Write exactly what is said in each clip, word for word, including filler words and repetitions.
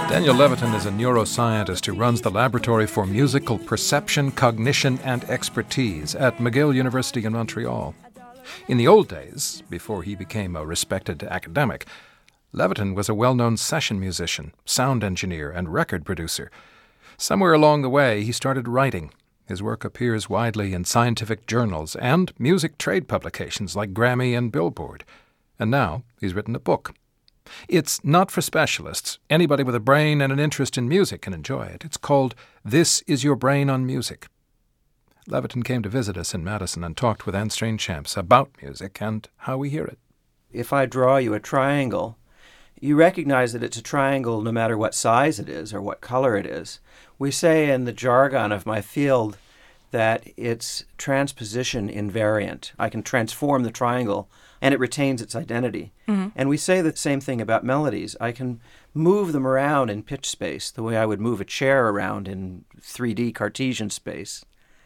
Daniel Levitin is a neuroscientist who runs the Laboratory for Musical Perception, Cognition, and Expertise at McGill University in Montreal. In the old days, before he became a respected academic, Levitin was a well-known session musician, sound engineer, and record producer. Somewhere along the way, he started writing. His work appears widely in scientific journals and music trade publications like Grammy and Billboard. And now he's written a book. It's not for specialists. Anybody with a brain and an interest in music can enjoy it. It's called This Is Your Brain on Music. Levitin came to visit us in Madison and talked with Anne Strainchamps about music and how we hear it. If I draw you a triangle, you recognize that it's a triangle no matter what size it is or what color it is. We say in the jargon of my field that it's transposition invariant. I can transform the triangle and it retains its identity. Mm-hmm. And we say the same thing about melodies. I can move them around in pitch space the way I would move a chair around in three D Cartesian space.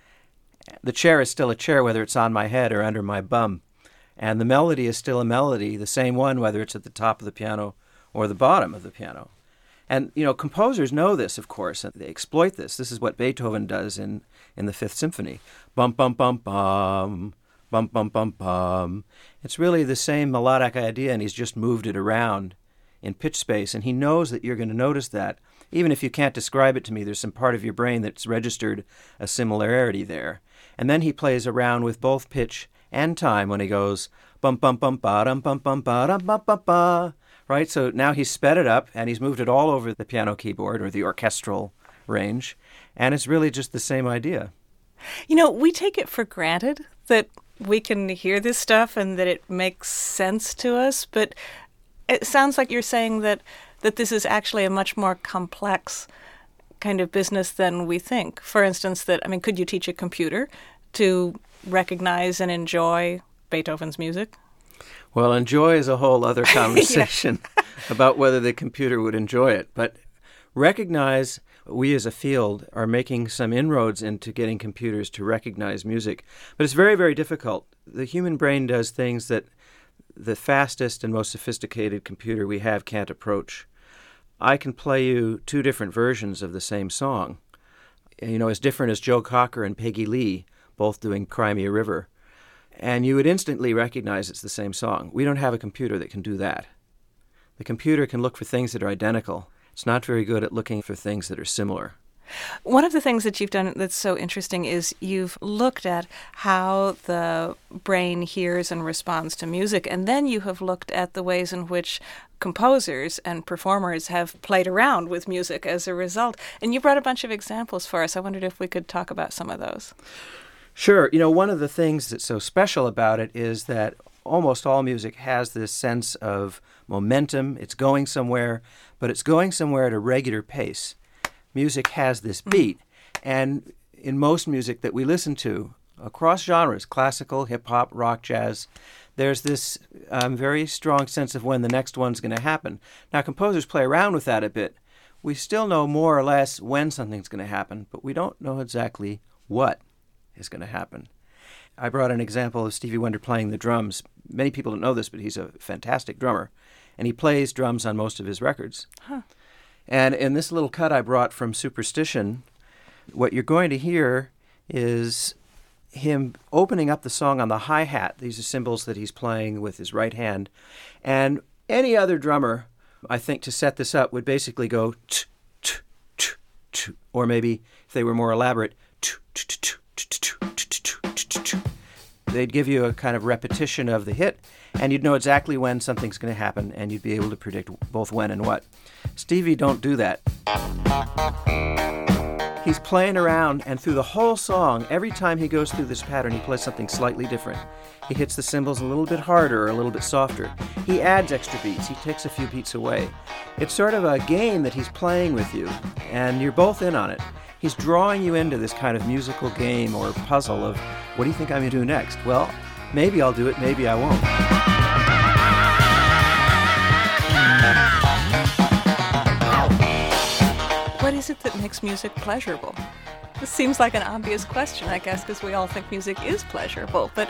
The chair is still a chair whether it's on my head or under my bum. And the melody is still a melody, the same one whether it's at the top of the piano or the bottom of the piano. And, you know, composers know this, of course, and they exploit this. This is what Beethoven does in, in the Fifth Symphony. Bum, bum, bum, bum. Bum, bum, bum, bum. It's really the same melodic idea, and he's just moved it around in pitch space, and he knows that you're going to notice that. Even if you can't describe it to me, there's some part of your brain that's registered a similarity there. And then he plays around with both pitch and time when he goes bum, bum, bum, ba-dum, bum, bum, ba-dum, bum, bum, ba. Right? So now he's sped it up, and he's moved it all over the piano keyboard or the orchestral range, and it's really just the same idea. You know, we take it for granted that we can hear this stuff and that it makes sense to us, but it sounds like you're saying that, that this is actually a much more complex kind of business than we think. For instance, that, I mean, could you teach a computer to recognize and enjoy Beethoven's music? Well, enjoy is a whole other conversation about whether the computer would enjoy it. But recognize, we as a field are making some inroads into getting computers to recognize music. But it's very, very difficult. The human brain does things that the fastest and most sophisticated computer we have can't approach. I can play you two different versions of the same song, you know, as different as Joe Cocker and Peggy Lee, both doing Cry Me a River. And you would instantly recognize it's the same song. We don't have a computer that can do that. The computer can look for things that are identical. It's not very good at looking for things that are similar. One of the things that you've done that's so interesting is you've looked at how the brain hears and responds to music, and then you have looked at the ways in which composers and performers have played around with music as a result. And you brought a bunch of examples for us. I wondered if we could talk about some of those. Sure. You know, one of the things that's so special about it is that almost all music has this sense of momentum. It's going somewhere, but it's going somewhere at a regular pace. Music has this beat. And in most music that we listen to, across genres, classical, hip-hop, rock, jazz, there's this um, very strong sense of when the next one's going to happen. Now, composers play around with that a bit. We still know more or less when something's going to happen, but we don't know exactly what is going to happen. I brought an example of Stevie Wonder playing the drums. Many people don't know this, but he's a fantastic drummer, and he plays drums on most of his records. Huh. And in this little cut I brought from Superstition, what you're going to hear is him opening up the song on the hi-hat. These are cymbals that he's playing with his right hand. And any other drummer, I think, to set this up would basically go t t t t, or maybe if they were more elaborate, t t t t. They'd give you a kind of repetition of the hit, and you'd know exactly when something's going to happen, and you'd be able to predict both when and what. Stevie don't do that. He's playing around, and through the whole song, every time he goes through this pattern, he plays something slightly different. He hits the cymbals a little bit harder or a little bit softer. He adds extra beats. He takes a few beats away. It's sort of a game that he's playing with you, and you're both in on it. He's drawing you into this kind of musical game or puzzle of, what do you think I'm going to do next? Well, maybe I'll do it, maybe I won't. What is it that makes music pleasurable? This seems like an obvious question, I guess, because we all think music is pleasurable, but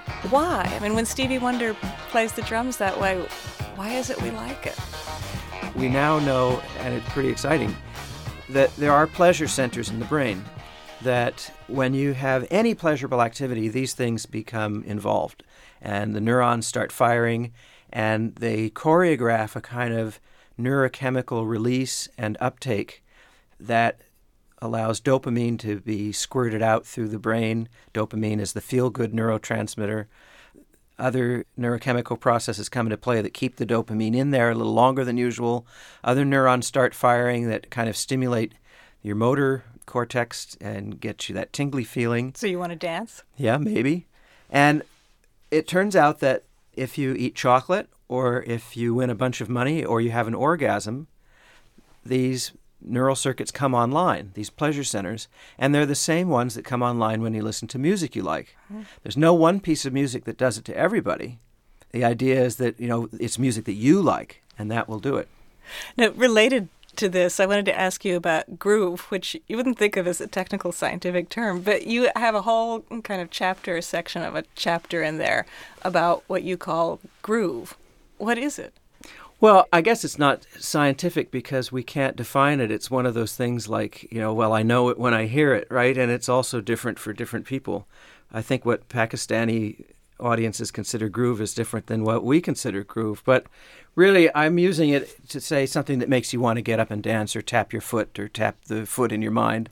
why? I mean, when Stevie Wonder plays the drums that way, why is it we like it? we now know, and it's pretty exciting, that there are pleasure centers in the brain, that when you have any pleasurable activity, these things become involved, and the neurons start firing, and they choreograph a kind of neurochemical release and uptake that allows dopamine to be squirted out through the brain. Dopamine is the feel-good neurotransmitter. Other neurochemical processes come into play that keep the dopamine in there a little longer than usual. Other neurons start firing that kind of stimulate your motor cortex and get you that tingly feeling. So you want to dance? Yeah, maybe. And it turns out that if you eat chocolate, or if you win a bunch of money, or you have an orgasm, these neural circuits come online, these pleasure centers, and they're the same ones that come online when you listen to music you like. Mm. There's no one piece of music that does it to everybody. The idea is that, you know, it's music that you like, and that will do it. Now, related to this, I wanted to ask you about groove, which you wouldn't think of as a technical scientific term, but you have a whole kind of chapter, a section of a chapter in there about what you call groove. What is it? Well, I guess it's not scientific because we can't define it. It's one of those things like, you know, well, I know it when I hear it, right? And it's also different for different people. I think what Pakistani audiences consider groove is different than what we consider groove. But really, I'm using it to say something that makes you want to get up and dance or tap your foot or tap the foot in your mind.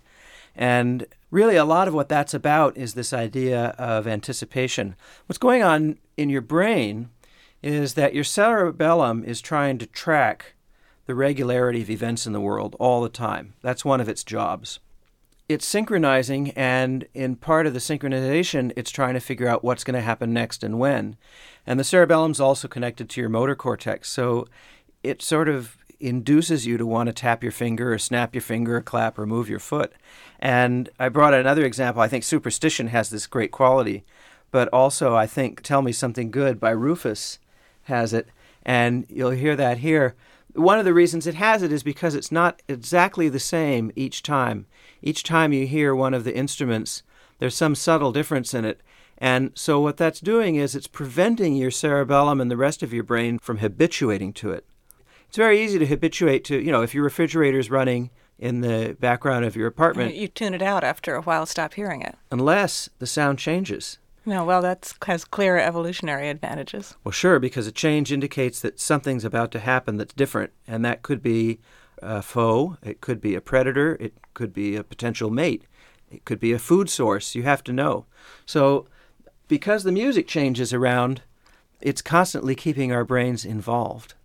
And really, a lot of what that's about is this idea of anticipation. What's going on in your brain is that your cerebellum is trying to track the regularity of events in the world all the time. That's one of its jobs. It's synchronizing, and in part of the synchronization, it's trying to figure out what's going to happen next and when. And the cerebellum's also connected to your motor cortex, so it sort of induces you to want to tap your finger or snap your finger or clap or move your foot. And I brought another example. I think Superstition has this great quality, but also I think Tell Me Something Good by Rufus has it, and you'll hear that here. One of the reasons it has it is because it's not exactly the same each time. Each time you hear one of the instruments, there's some subtle difference in it. And so what that's doing is it's preventing your cerebellum and the rest of your brain from habituating to it. It's very easy to habituate to, you know, if your refrigerator's running in the background of your apartment. You tune it out after a while, stop hearing it. Unless the sound changes. No, well, that has clear evolutionary advantages. Well, sure, because a change indicates that something's about to happen that's different, and that could be a foe, it could be a predator, it could be a potential mate, it could be a food source. You have to know. So because the music changes around, it's constantly keeping our brains involved.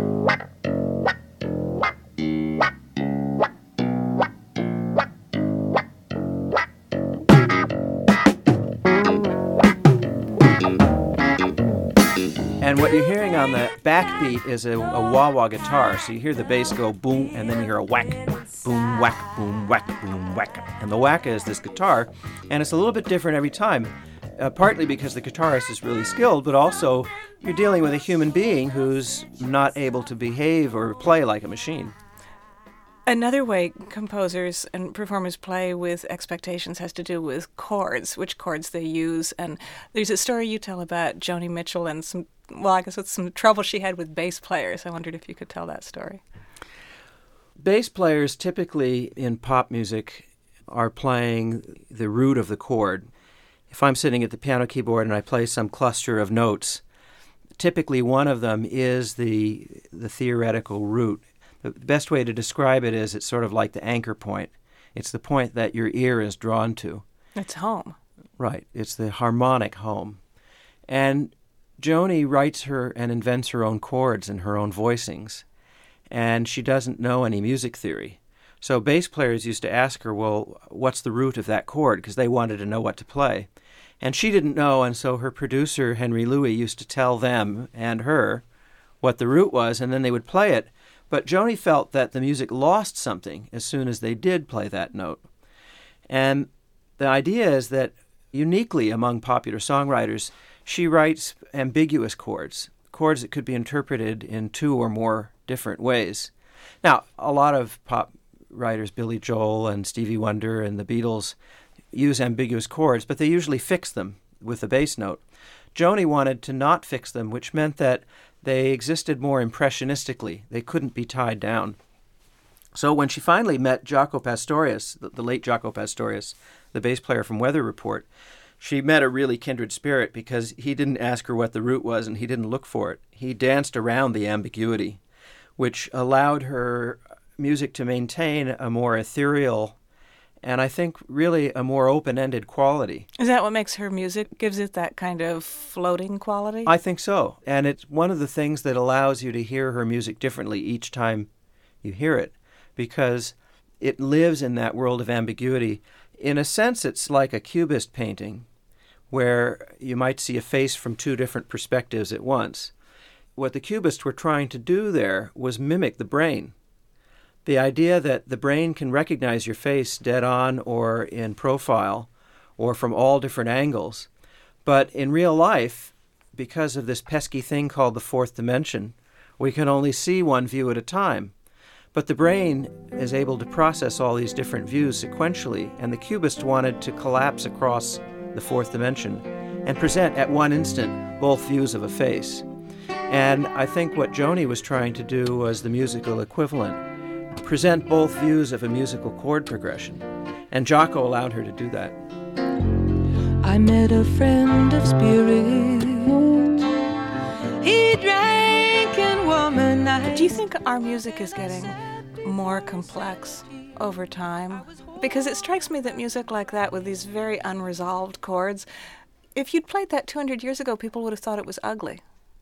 And what you're hearing on the backbeat is a, a wah-wah guitar. So you hear the bass go boom, and then you hear a whack, boom, whack, boom, whack, boom, whack. And the whack is this guitar, and it's a little bit different every time, uh, partly because the guitarist is really skilled, but also you're dealing with a human being who's not able to behave or play like a machine. Another way composers and performers play with expectations has to do with chords, which chords they use. And there's a story you tell about Joni Mitchell and some, well, I guess it's some trouble she had with bass players. I wondered if you could tell that story. Bass players typically in pop music are playing the root of the chord. If I'm sitting at the piano keyboard and I play some cluster of notes, typically one of them is the the theoretical root. The best way to describe it is it's sort of like the anchor point. It's the point that your ear is drawn to. It's home. Right. It's the harmonic home. And Joni writes her and invents her own chords and her own voicings. And she doesn't know any music theory. So bass players used to ask her, well, what's the root of that chord? Because they wanted to know what to play. And she didn't know, and so her producer, Henry Louis, used to tell them and her what the root was, and then they would play it. But Joni felt that the music lost something as soon as they did play that note. And the idea is that uniquely among popular songwriters, she writes ambiguous chords, chords that could be interpreted in two or more different ways. Now, a lot of pop writers, Billy Joel and Stevie Wonder and the Beatles, use ambiguous chords, but they usually fix them with a bass note. Joni wanted to not fix them, which meant that They existed more impressionistically. They couldn't be tied down. So when she finally met Jaco Pastorius, the, the late Jaco Pastorius, the bass player from Weather Report, she met a really kindred spirit because he didn't ask her what the root was and he didn't look for it. He danced around the ambiguity, which allowed her music to maintain a more ethereal and I think really a more open-ended quality. Is that what makes her music, gives it that kind of floating quality? I think so. And it's one of the things that allows you to hear her music differently each time you hear it, because it lives in that world of ambiguity. In a sense, it's like a cubist painting, where you might see a face from two different perspectives at once. What the cubists were trying to do there was mimic the brain. The idea that the brain can recognize your face dead on or in profile or from all different angles. But in real life, because of this pesky thing called the fourth dimension, we can only see one view at a time. But the brain is able to process all these different views sequentially, and the cubist wanted to collapse across the fourth dimension and present at one instant both views of a face. And I think what Joni was trying to do was the musical equivalent. Present both views of a musical chord progression. And Jaco allowed her to do that. I met a friend of spirit. He drank and womanized. Do you think our music is getting more complex over time? Because it strikes me that music like that, with these very unresolved chords, if you'd played that two hundred years ago, people would have thought it was ugly.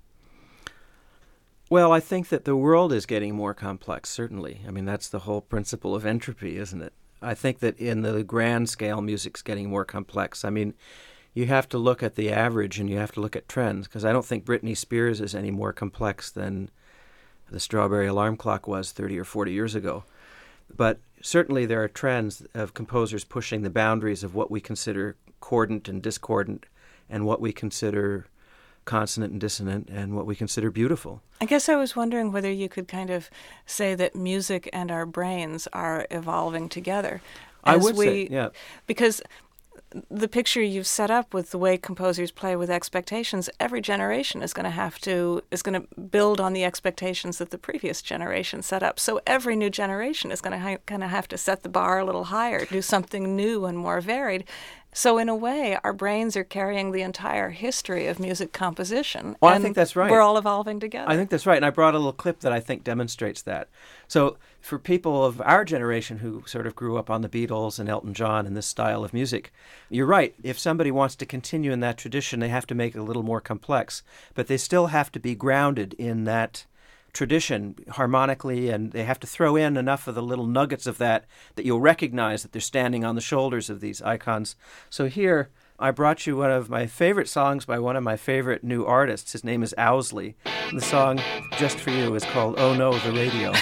Well, I think that the world is getting more complex, certainly. I mean, that's the whole principle of entropy, isn't it? I think that in the grand scale, music's getting more complex. I mean, you have to look at the average and you have to look at trends, because I don't think Britney Spears is any more complex than the Strawberry Alarm Clock was thirty or forty years ago. But certainly there are trends of composers pushing the boundaries of what we consider cordant and discordant and what we consider consonant and dissonant and what we consider beautiful. I guess I was wondering whether you could kind of say that music and our brains are evolving together. I would we, say, yeah. Because the picture you've set up with the way composers play with expectations, every generation is going to have to, is going to build on the expectations that the previous generation set up. So every new generation is going to ha- kind of have to set the bar a little higher, do something new and more varied. So in a way, our brains are carrying the entire history of music composition. Well, and I think that's right. We're all evolving together. I think that's right. And I brought a little clip that I think demonstrates that. So for people of our generation who sort of grew up on the Beatles and Elton John and this style of music, you're right. If somebody wants to continue in that tradition, they have to make it a little more complex. But they still have to be grounded in that tradition harmonically, and they have to throw in enough of the little nuggets of that that you'll recognize that they're standing on the shoulders of these icons. So here, I brought you one of my favorite songs by one of my favorite new artists. His name is Owsley. And the song, just for you, is called Oh No, the Radio.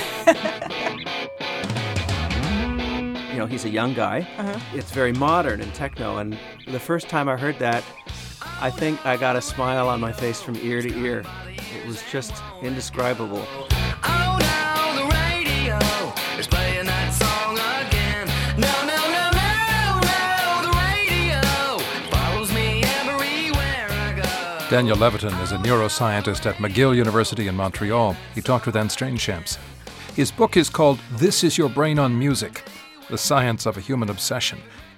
You know, he's a young guy. Uh-huh. It's very modern and techno, and the first time I heard that, I think I got a smile on my face from ear to ear. It was just indescribable. Oh no, the radio is playing that song again. No, no, no, no, no, the radio follows me everywhere I go. Daniel Levitin is a neuroscientist at McGill University in Montreal. He talked with Anne Strainchamps. His book is called This Is Your Brain on Music, The Science of a Human Obsession.